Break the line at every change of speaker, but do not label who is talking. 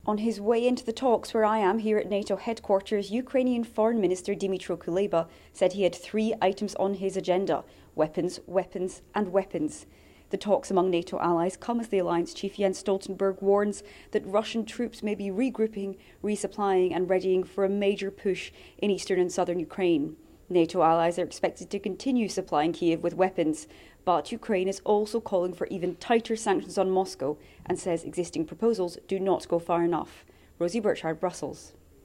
On his way into the talks where I am here at NATO headquarters, Ukrainian Foreign Minister Dmytro Kuleba said he had 3 items on his agenda: weapons, weapons and weapons. The talks among NATO allies come as the alliance chief Jens Stoltenberg warns that Russian troops may be regrouping, resupplying and readying for a major push in eastern and southern Ukraine. NATO allies are expected to continue supplying Kiev with weapons, but Ukraine is also calling for even tighter sanctions on Moscow and says existing proposals do not go far enough. Rosie Burchard, Brussels.